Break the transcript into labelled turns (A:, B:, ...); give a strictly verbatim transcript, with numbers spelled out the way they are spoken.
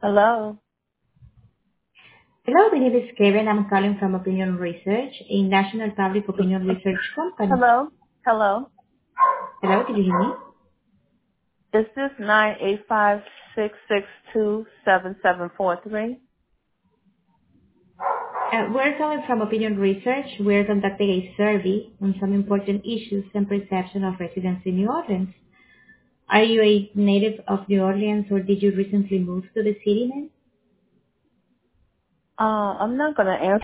A: Hello.
B: Hello, my name is Kevin. I'm calling from Opinion Research, a national public opinion research company.
A: Hello. Hello.
B: Hello, can you hear me?
A: Is this nine eight five six six two seven seven four three?
B: Uh, we're calling from Opinion Research. We're conducting a survey on some important issues and perception of residents in New Orleans. Are you a native of New Orleans or did you recently move to the city, ma'am?
A: Uh, I'm not gonna answer.